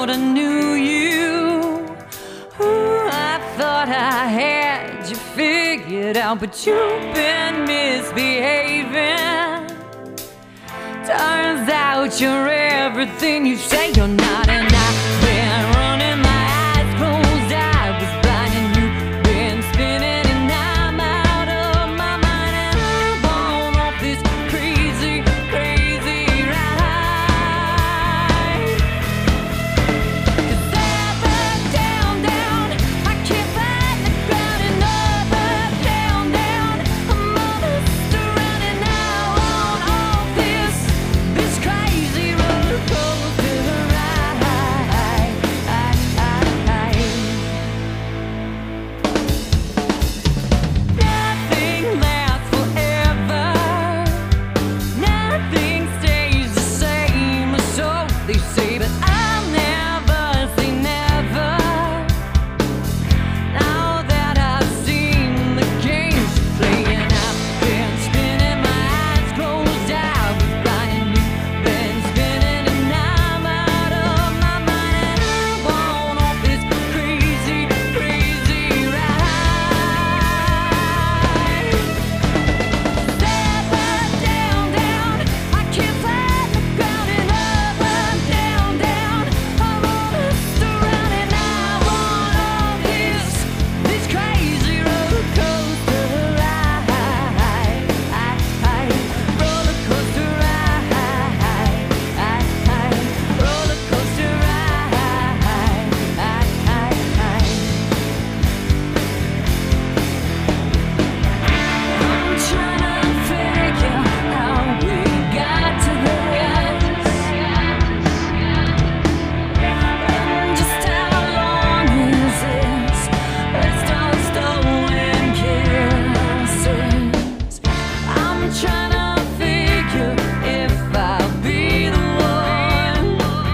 thought I knew you. Ooh, I thought I had you figured out, but you've been misbehaving. Turns out you're everything you say you're not, and I've been running my eyes closed. I was blind and you've been spinning, and I'm out of my mind, and I'm on off this crazy, crazy ride. 'Cause up, down, down, I can't find the ground, and up, down, down, I'm on a run, and now on off this crazy roller coaster ride. Nothing lasts forever. Nothing stays the same, so they say, but I'll never say never. Now that I've seen the games you're playing, I've been spinning my eyes closed. I was blind and you've been spinning, and I'm out of my mind, and I'm on off this crazy, crazy ride. Up, down, down, I can't find the ground, and up, down, down, I'm on a run, and I'm on off this crazy roller coaster ride. Roller coaster ride. Roller coaster ride. I'm trying to figure how we got to this, and just how long is this? Let's start stolen kisses. I'm trying to figure if I'll be the one,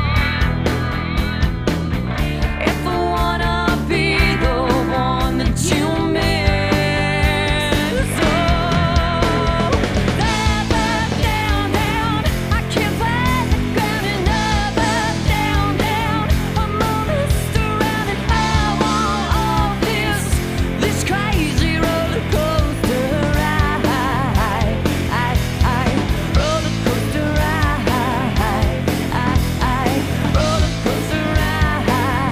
if I wanna be the one that you miss. Oh, up, down, down, I can't find the ground, and up, down, down, I'm on this run, and I want all this crazy roller coaster ride. Roller coaster ride. Roller coaster ride.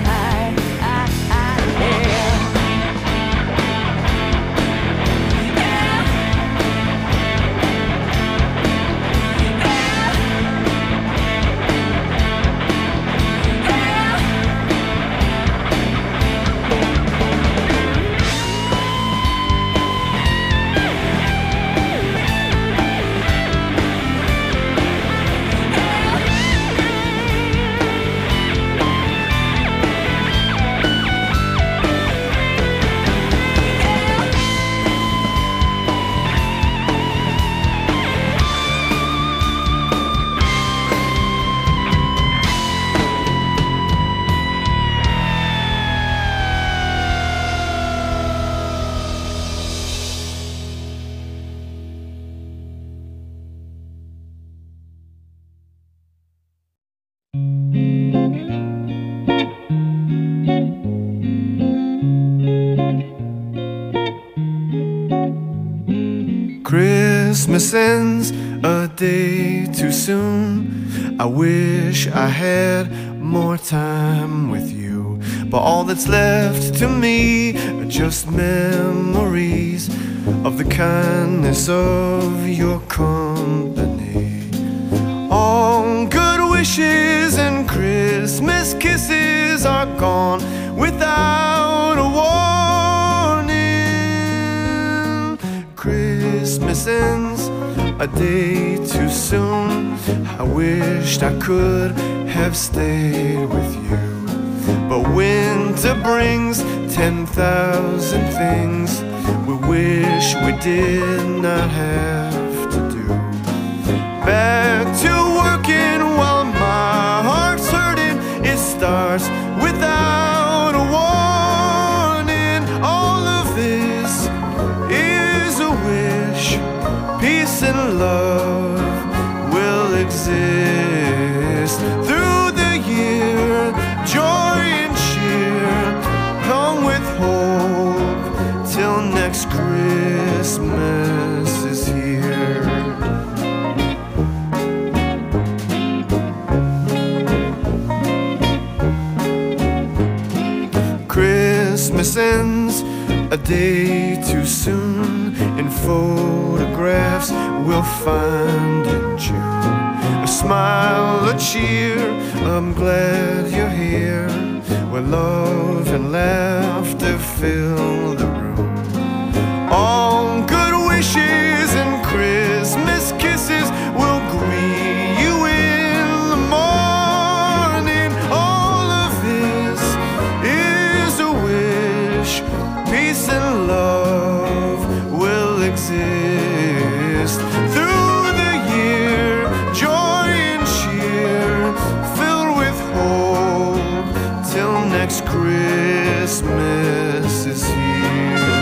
Christmas ends a day too soon. I wish I had more time with you, but all that's left to me are just memories of the kindness of your company. All good wishes and Christmas kisses are gone without a warning. Christmas ends a day too soon. I wished I could have stayed with you, but winter brings 10,000 things we wish we did not have to do. Back to working while my heart's hurting. It starts without a warning. All of this is a wish. Peace and love will exist through the year. Christmas ends a day too soon. In photographs we'll find in June a smile, a cheer. I'm glad you're here, where love and laughter fill the room. All good wishes and Christmas kisses will greet you in the morning. All of this is a wish. Peace and love will exist through the year. Joy and cheer filled with hope till next Christmas is here.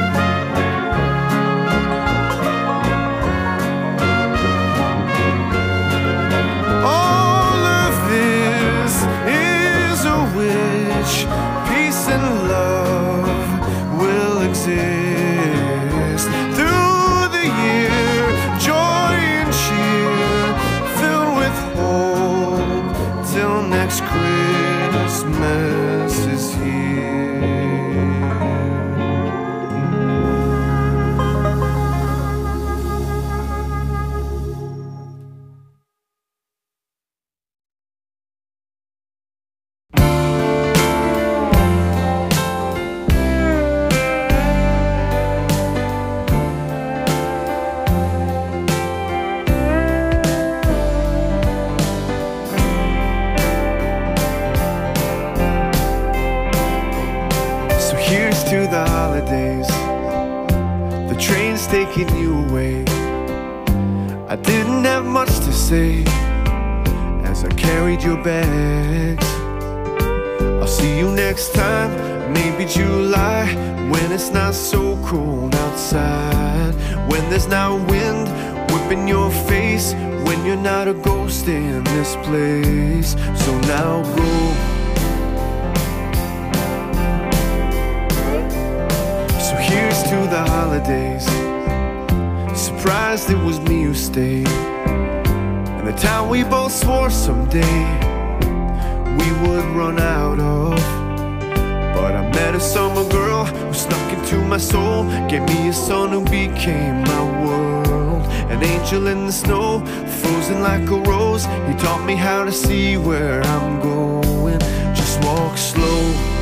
All of this is a wish. Peace and love will exist through the year. Joy and cheer filled with hope till next Christmas is here. So here's to the holidays, the train's taking you away. I didn't have much to say as I carried your bags. I'll see you next time, maybe July, when it's not so cold outside, when there's not wind whipping your face, when you're not a ghost in this place. So now go. So here's to the holidays. Surprised it was me who stayed, and the town we both swore someday we would run out of. But I met a summer girl who snuck into my soul, gave me a son who became my world. An angel in the snow, frozen like a rose. He taught me how to see where I'm going. Just walk slow.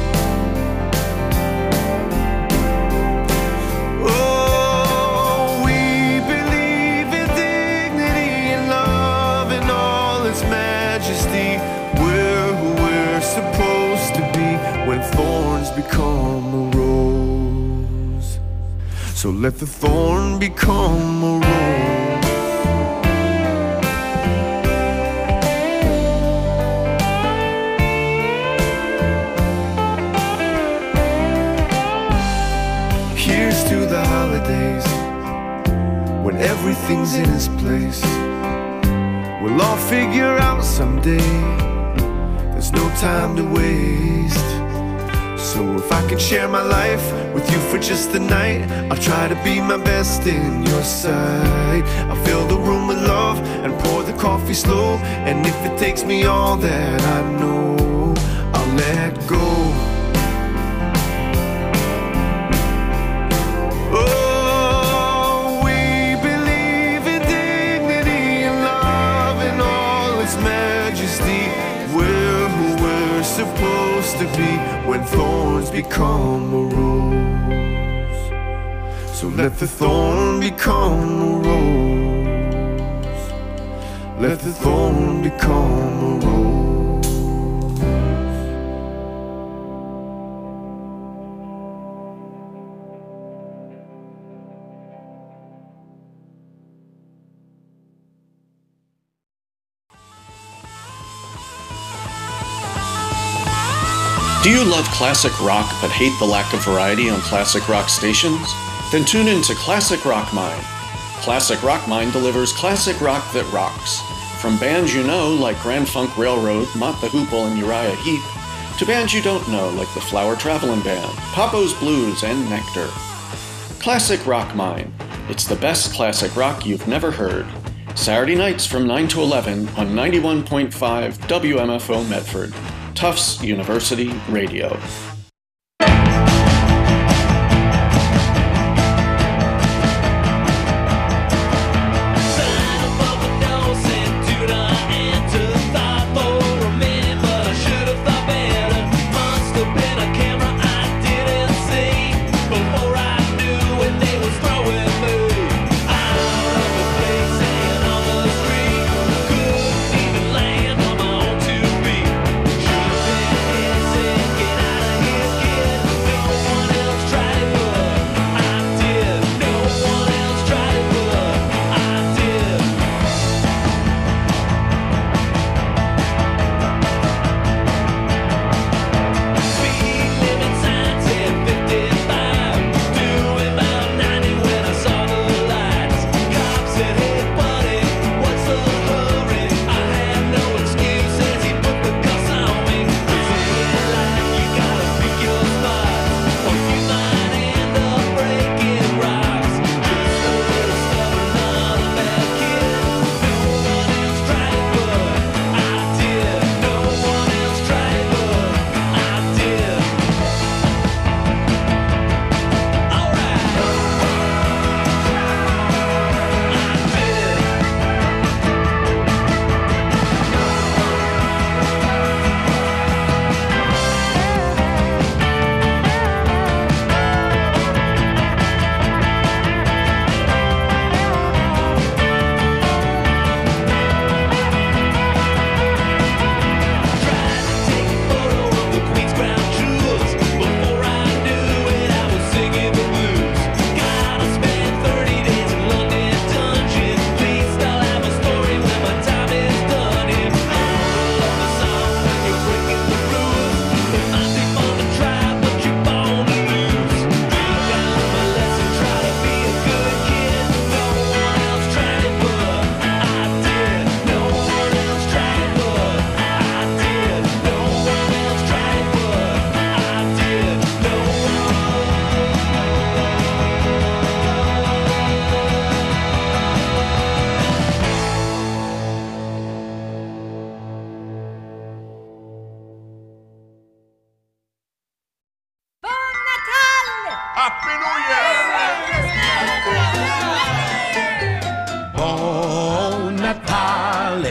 Oh, we believe in dignity and love and all its majesty. We're who we're supposed to be when thorns become a rose. So let the thorn become a rose. Here's to the holidays, when everything's in its place. We'll all figure out someday, there's no time to waste. So if I can share my life with you for just a night, I'll try to be my best in your sight. I'll fill the room with love and pour the coffee slow, and if it takes me all that I know, I'll let go. Oh, we believe in dignity and love and all its majesty. We're who we're supposed to be when thorns become a rose. So let the thorn become a rose. Let the thorn become a rose. Do you love classic rock but hate the lack of variety on classic rock stations? Then tune in to Classic Rock Mine. Classic Rock Mine delivers classic rock that rocks. From bands you know like Grand Funk Railroad, Mott the Hoople, and Uriah Heep, to bands you don't know like the Flower Travelin' Band, Papo's Blues, and Nectar. Classic Rock Mine. It's the best classic rock you've never heard. Saturday nights from 9 to 11 on 91.5 WMFO Medford. Tufts University Radio.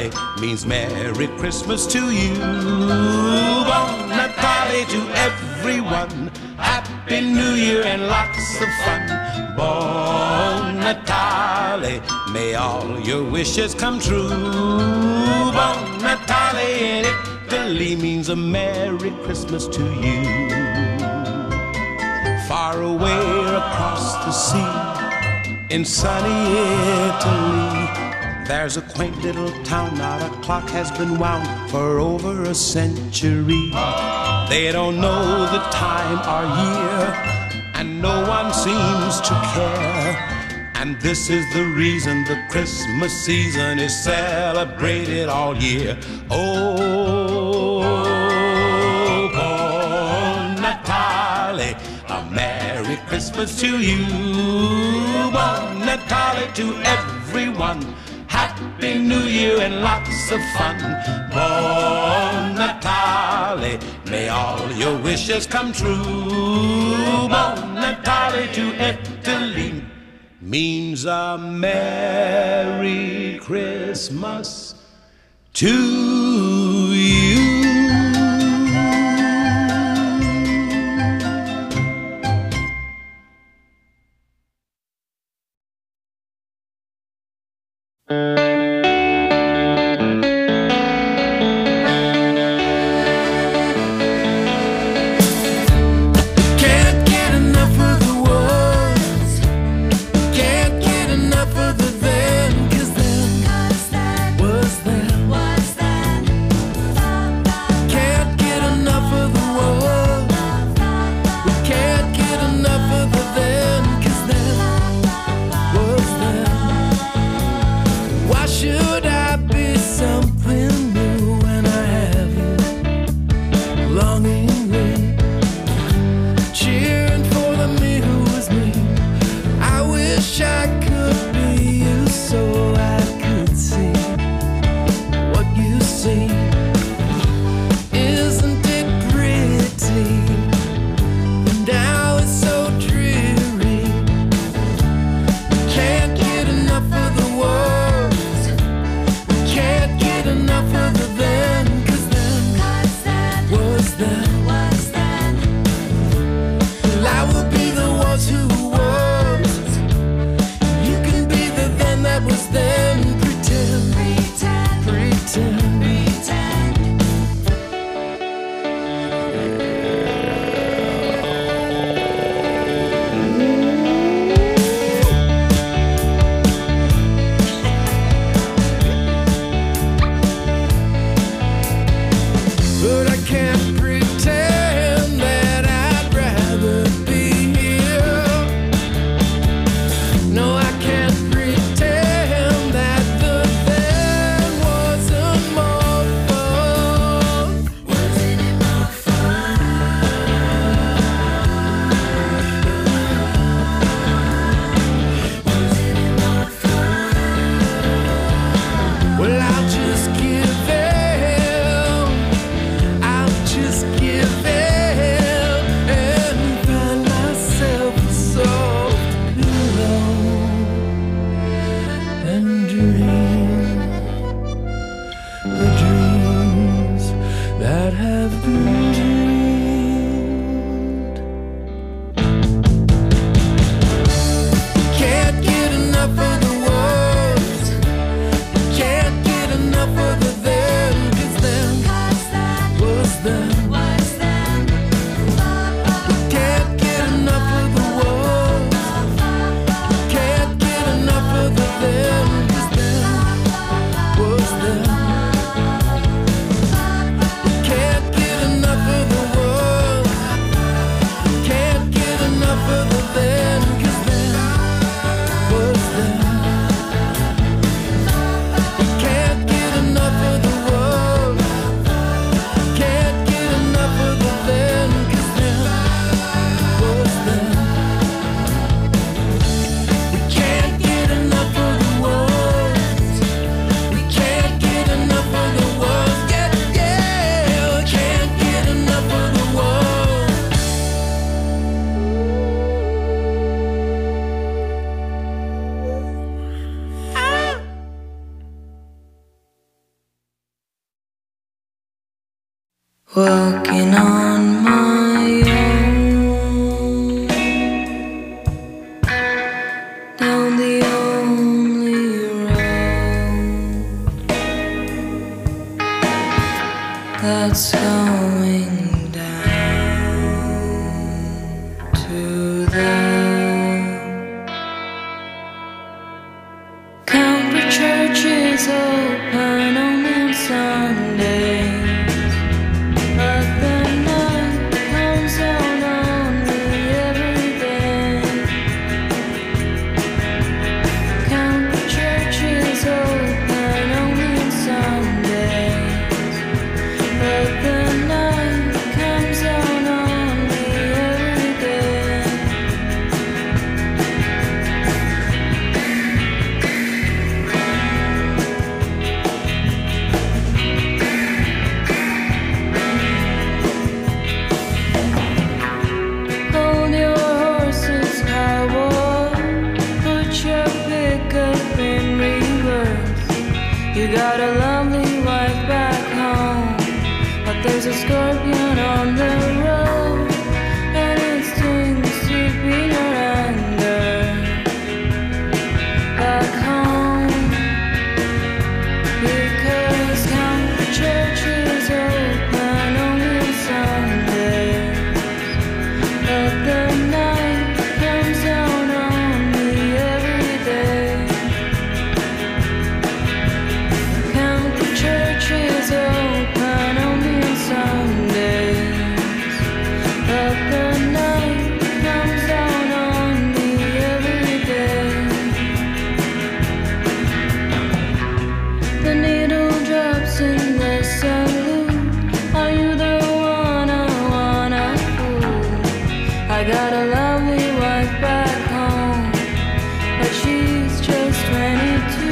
Natale means Merry Christmas to you. Bon Natale to everyone. Happy New Year and lots of fun. Bon Natale, may all your wishes come true. Bon Natale in Italy means a Merry Christmas to you. Far away across the sea, in sunny Italy, there's a quaint little town. Not a clock has been wound for over a century. They don't know the time or year, and no one seems to care. And this is the reason the Christmas season is celebrated all year. Oh, Bon Natale, a Merry Christmas to you. Bon Natale to everyone. Happy New Year and lots of fun. Bon Natale, may all your wishes come true. Bon Natale to Italy means a Merry Christmas to you. Can't get enough walking on my own, down the only road that's going down to the country church is open only on Sunday. You got a lovely wife back home, but there's a scorpion on the road, and it stings to be your anger back home. Because country church is open only on Sundays, but the night comes down on me every day. Church is open only on Sundays, but the night comes down on me every day. The needle drops in the salute. Are you the one I wanna fool? I got a lovely wife back home, but she's just 22.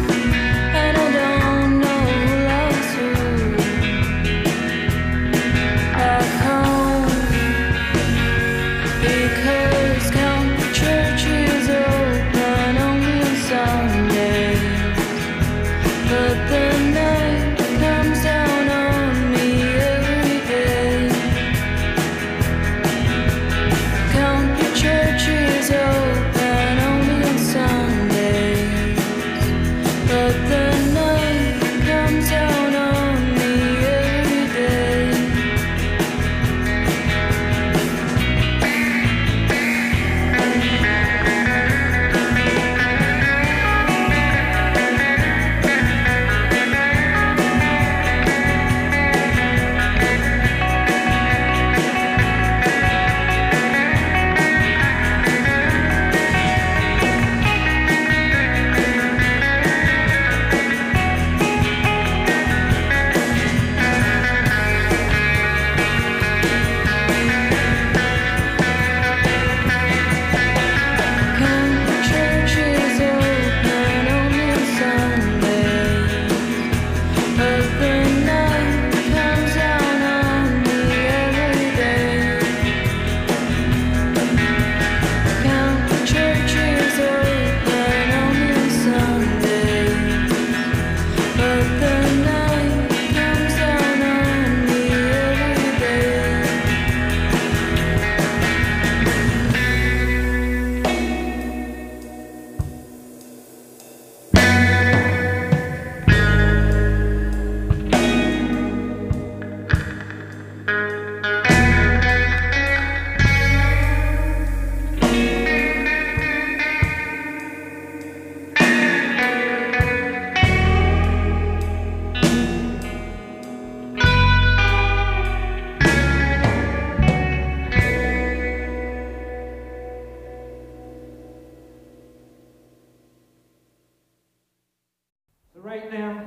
Right now,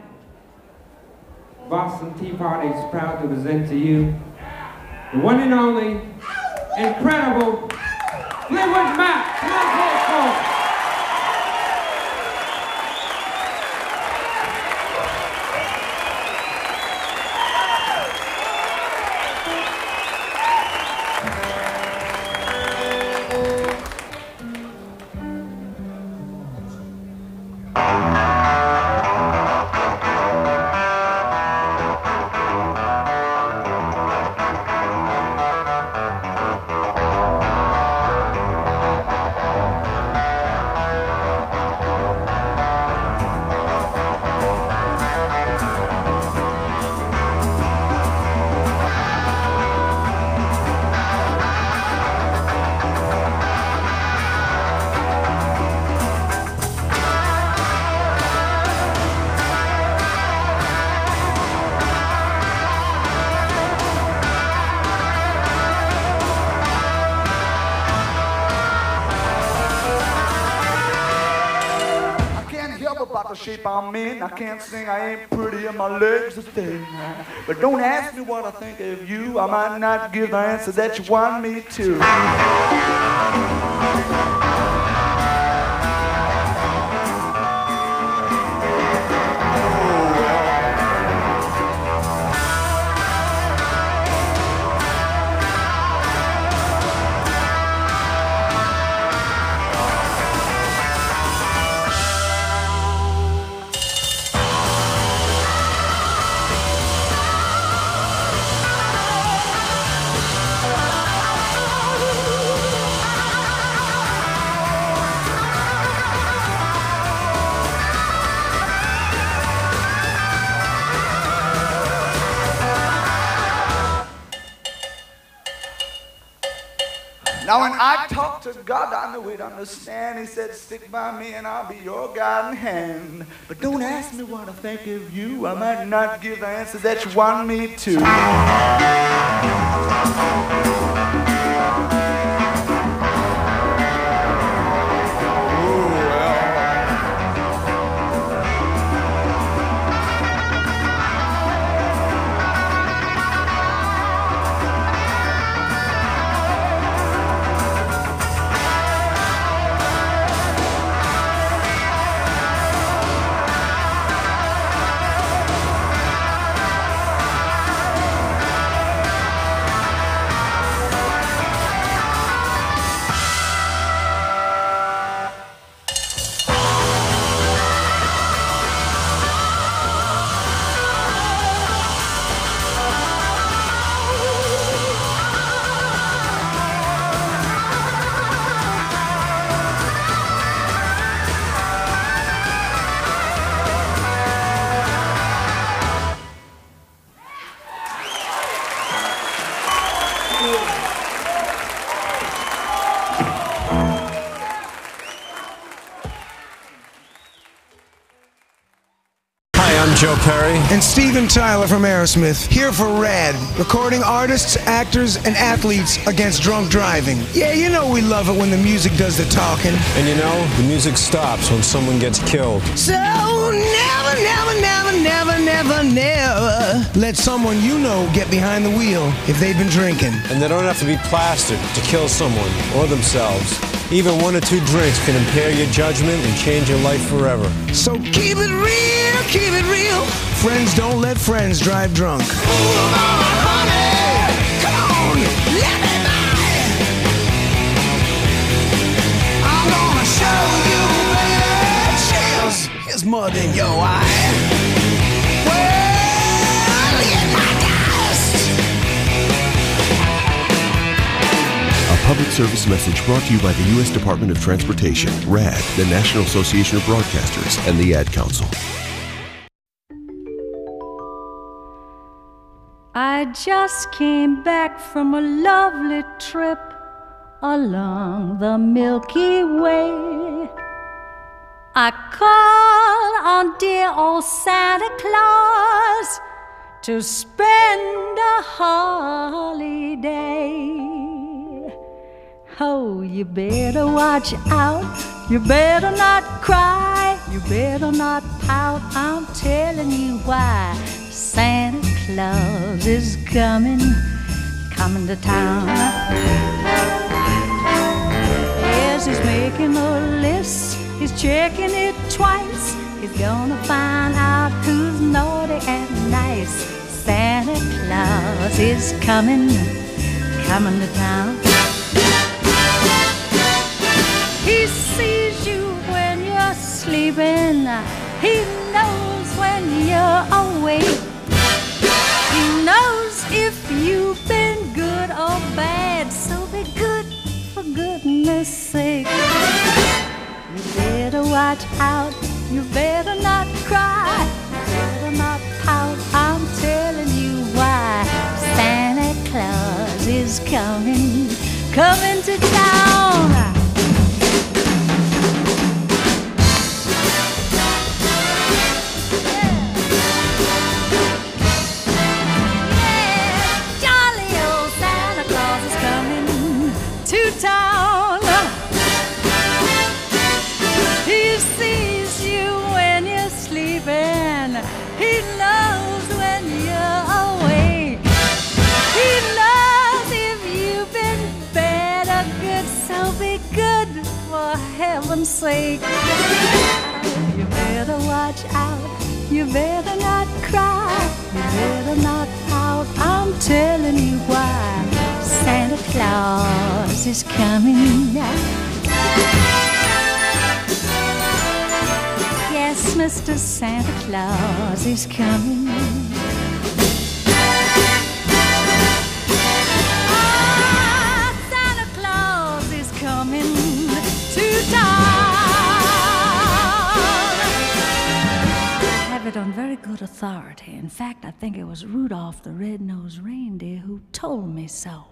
Boston Tea Party is proud to present to you the one and only, incredible Fleetwood Mac. Come on, folks. shape I'm in. I can't sing, I ain't pretty, and my legs are thin. But don't ask me what I think of you. I might not give the answer that you want me to. Now when I talked to God, I knew he'd understand. He said, stick by me and I'll be your guiding hand. But don't ask me what I think of you. I might not give the answer that you want me to. Joe Perry and Steven Tyler from Aerosmith, here for RAD, recording artists, actors, and athletes against drunk driving. Yeah, you know we love it when the music does the talking. And you know, the music stops when someone gets killed. So never, never, never, never, never, never let someone you know get behind the wheel if they've been drinking. And they don't have to be plastered to kill someone or themselves. Even 1 or 2 drinks can impair your judgment and change your life forever. So keep it real, keep it real. Friends don't let friends drive drunk. Move on, honey, come on, let me by. I'm gonna show you, baby, chills. Here's mud in your eye. Well, get my dust. A public service message brought to you by the U.S. Department of Transportation, RAD, the National Association of Broadcasters, and the Ad Council. I just came back from a lovely trip along the Milky Way. I called on dear old Santa Claus to spend a holiday. Oh, you better watch out, you better not cry, you better not pout, I'm telling you why. Santa Claus is coming to town. Yes, he's making a list, he's checking it twice. He's gonna find out who's naughty and nice. Santa Claus is coming to town. He sees you when you're sleeping, he knows when you're awake. He knows if you've been good or bad, so be good for goodness sake. You better watch out, you better not cry, you better not pout, I'm telling you why. Santa Claus is coming to town. Town. He sees you when you're heaven's sake. You better watch out, you better not cry, you better not pout. I'm telling you why. Santa Claus is coming now. Yes, Mr. Santa Claus is coming. Ah, Santa Claus is coming to town. I have it on very good authority. In fact, I think it was Rudolph the Red-Nosed Reindeer who told me so.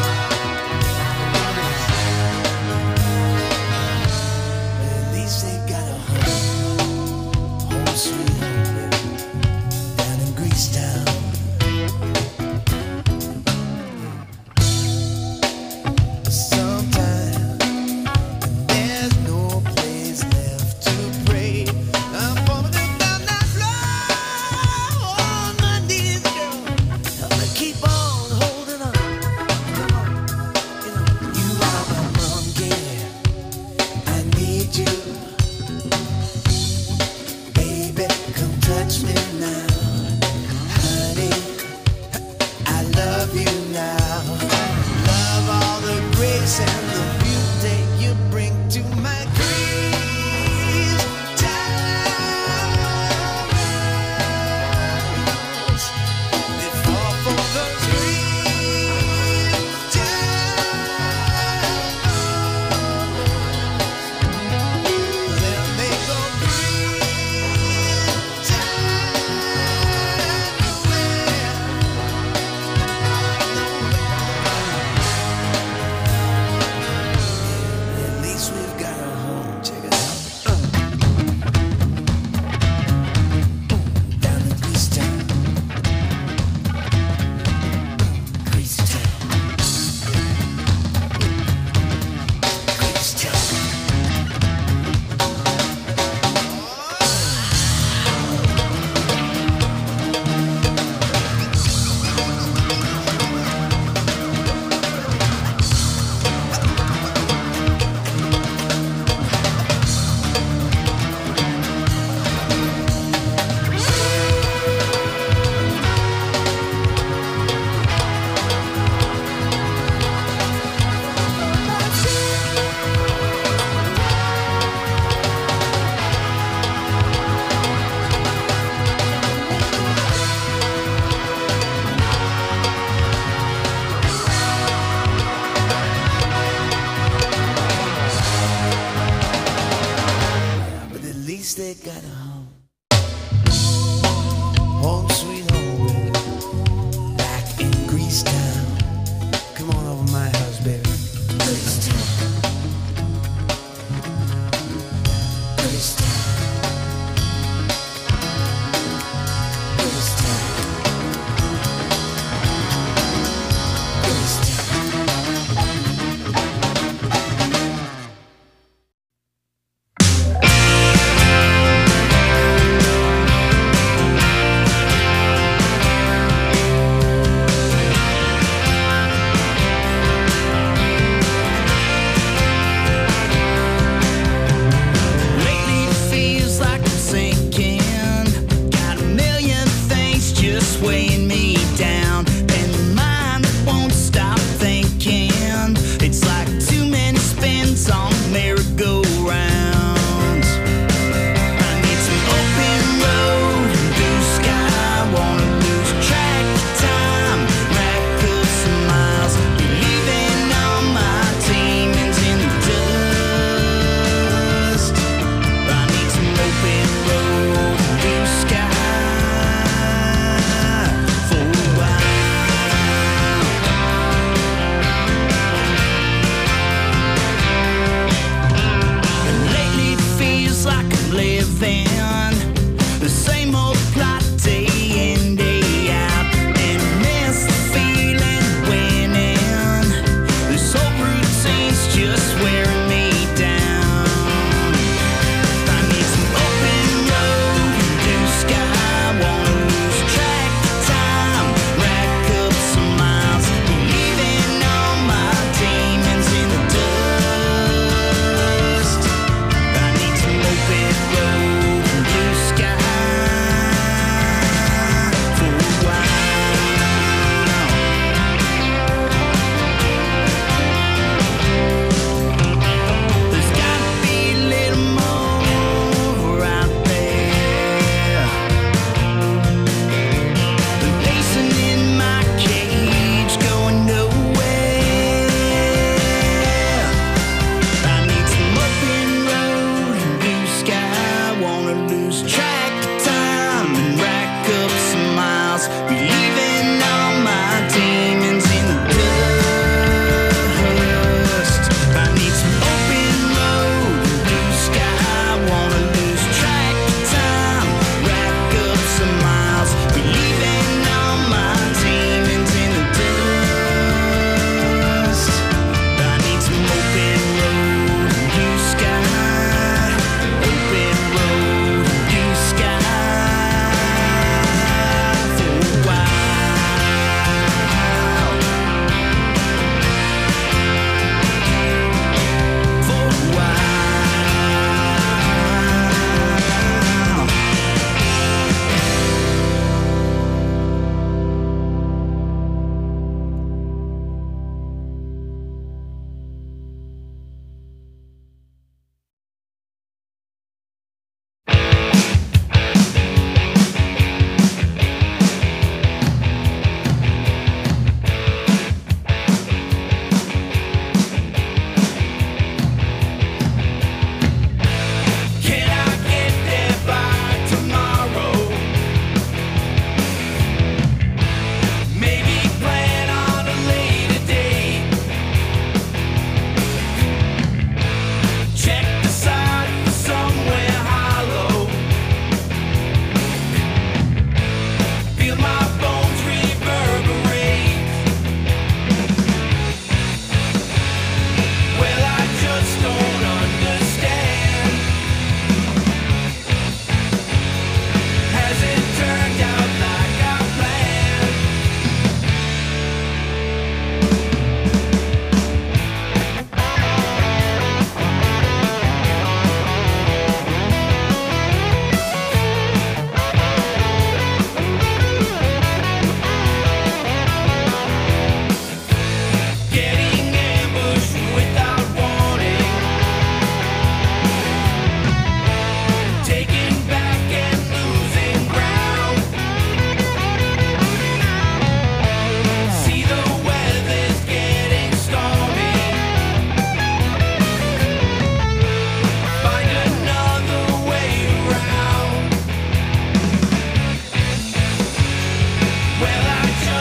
They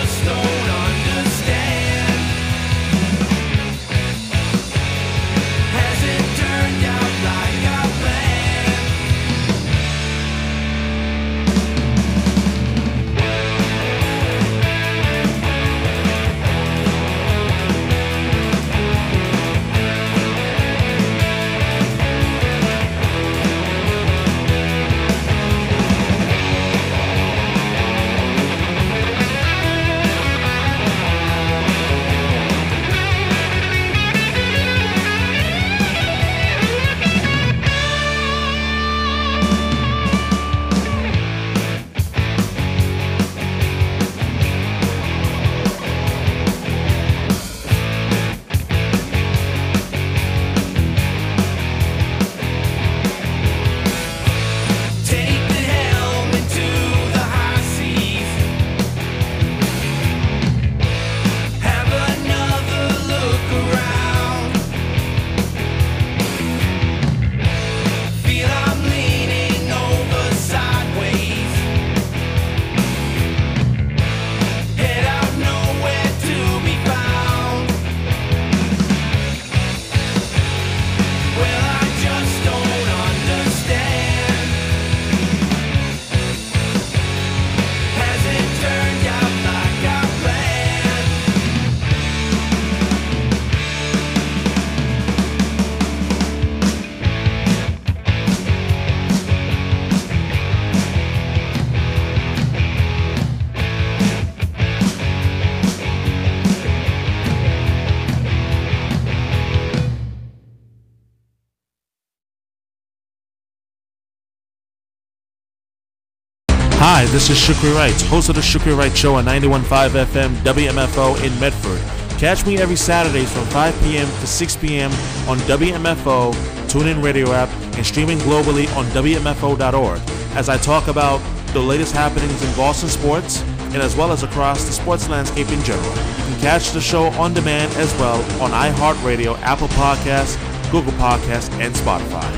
just don't understand. Has it turned out like I planned? Hi, this is Shukri Wright, host of the Shukri Wright Show on 91.5 FM WMFO in Medford. Catch me every Saturday from 5 p.m. to 6 p.m. on WMFO, TuneIn Radio app, and streaming globally on WMFO.org as I talk about the latest happenings in Boston sports and as well as across the sports landscape in general. You can catch the show on demand as well on iHeartRadio, Apple Podcasts, Google Podcasts, and Spotify.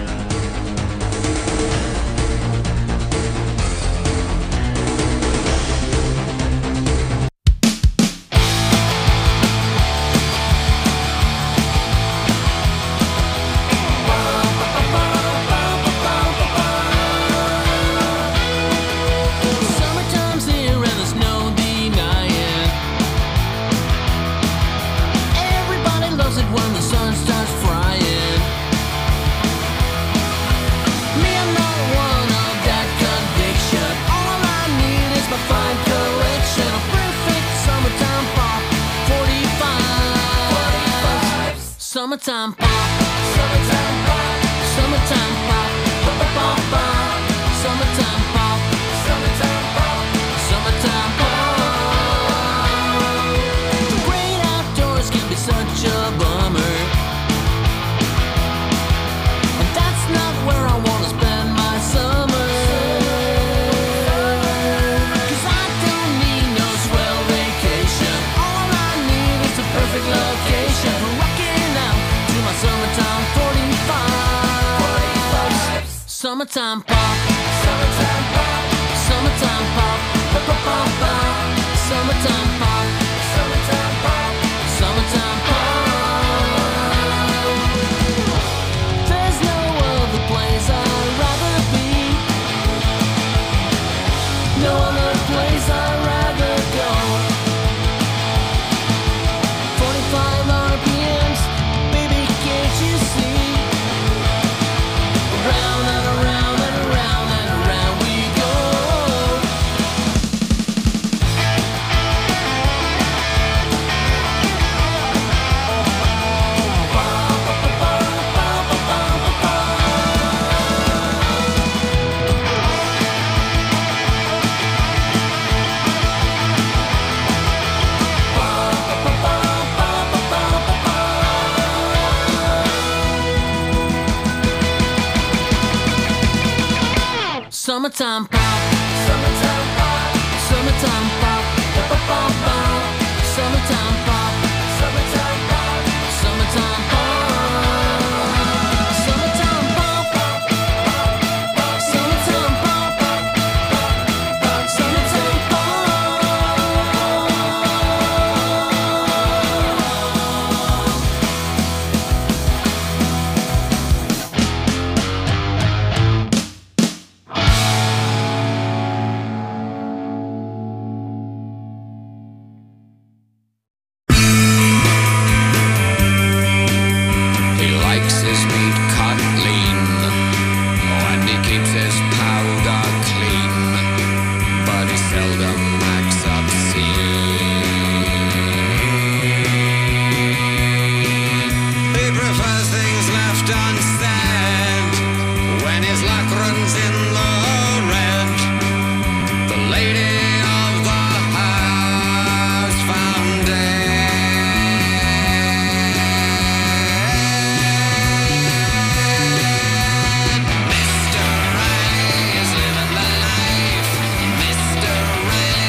Summertime pop, summertime pop, summertime pop, pop, pop, pop, pop. Summertime pop, summertime pop, summertime pop. The great outdoors can be such a bummer, and that's not where I wanna spend my summer. 'Cause I don't need no swell vacation. All I need is a perfect location for rocking out to my summertime 45. Summertime pop, summertime pop, summertime pop, pop, pop, pop, pop. Summertime pop, summertime pop, summertime pop. There's no other place I'd rather be, no other place I'd rather go. 45 RPMs, baby, can't you see? Round and around and around and around we go. Summertime pop, summertime pop, summertime pop, pop, pop, pop, pop. Summertime pop, summertime pop, summertime pop. Summertime pop, summertime pop, summertime pop. seldom acts obscene. He prefers things left unsaid when his luck runs in the red. The lady of the house found Mr. Riley is living the life. Mr. Riley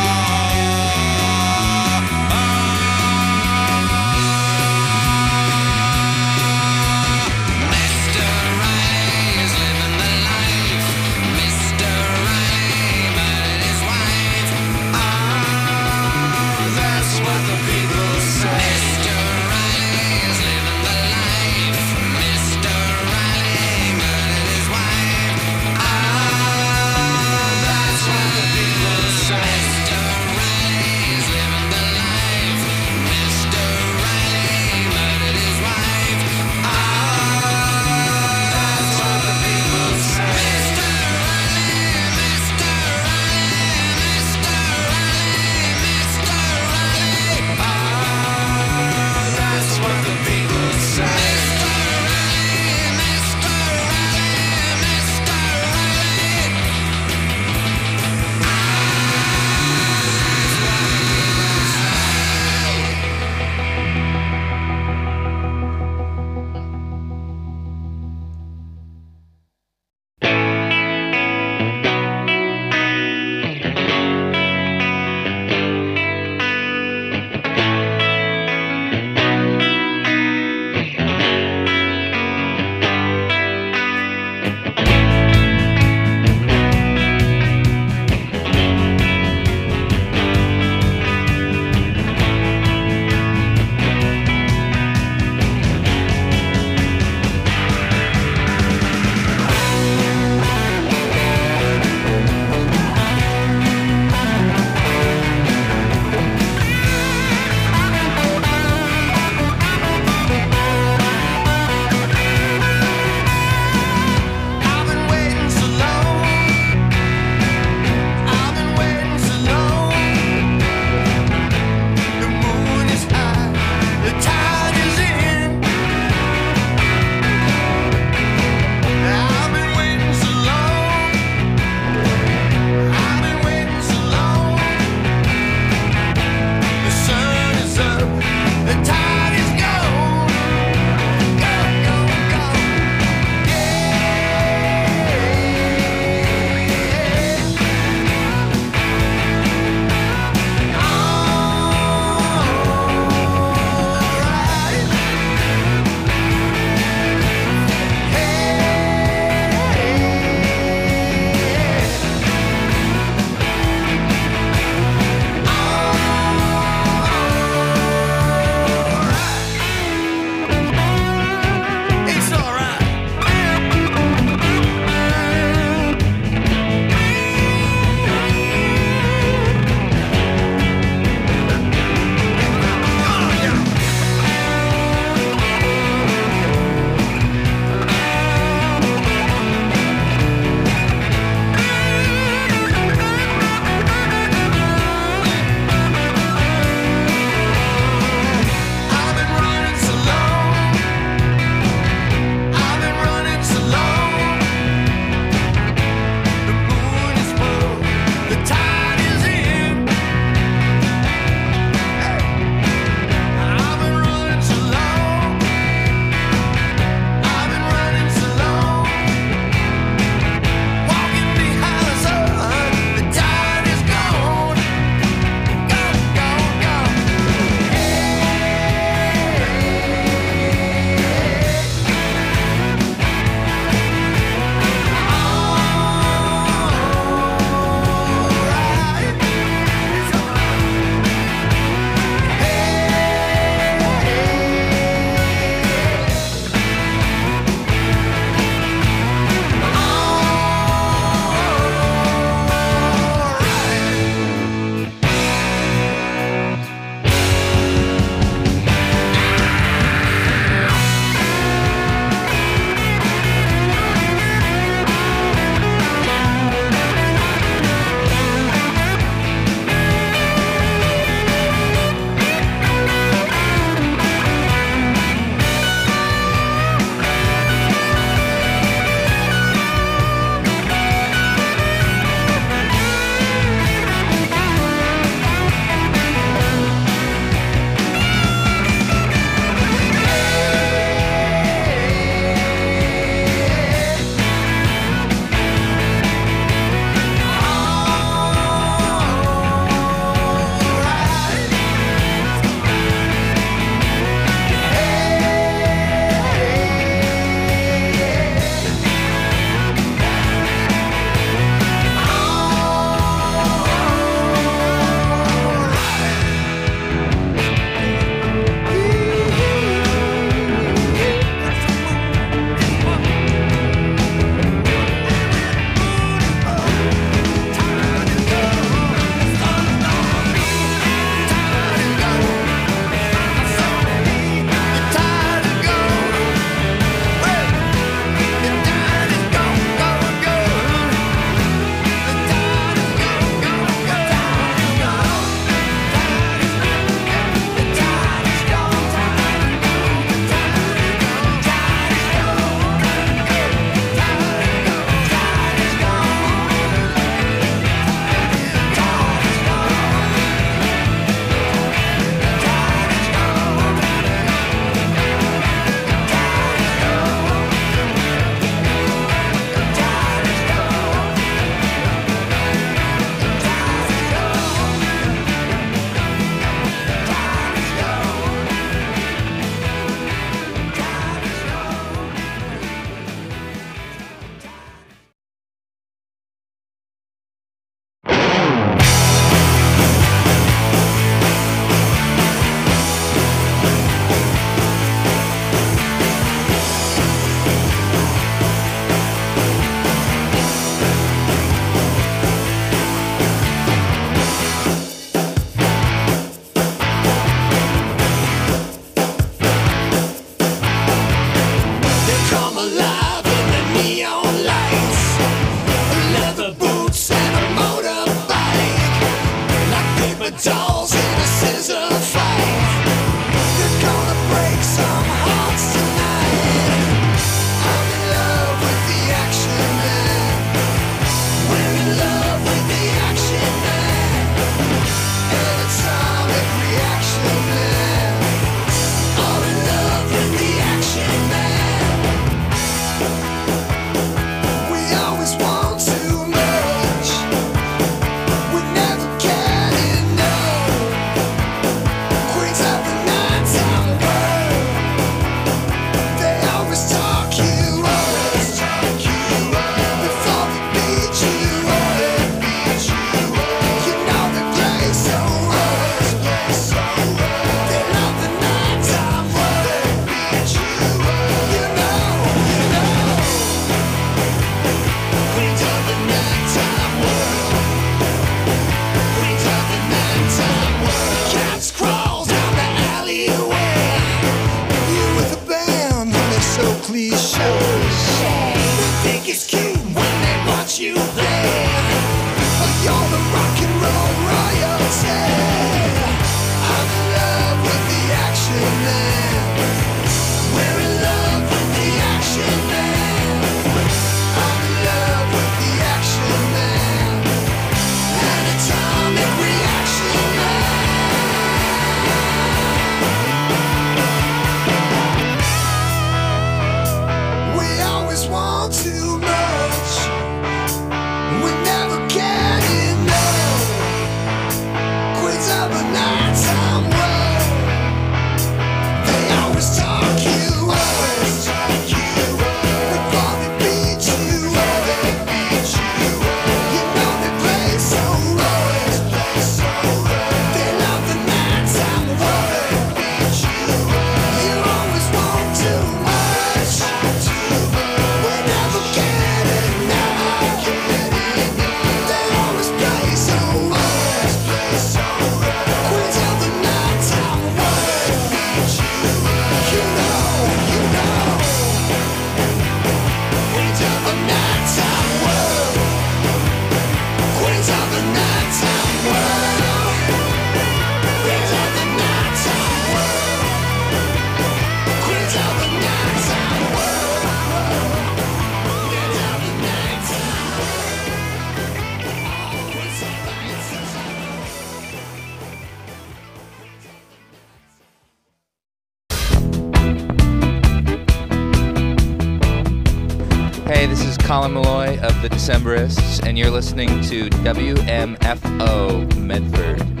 Hey, this is Colin Malloy of the Decemberists, and you're listening to WMFO Medford.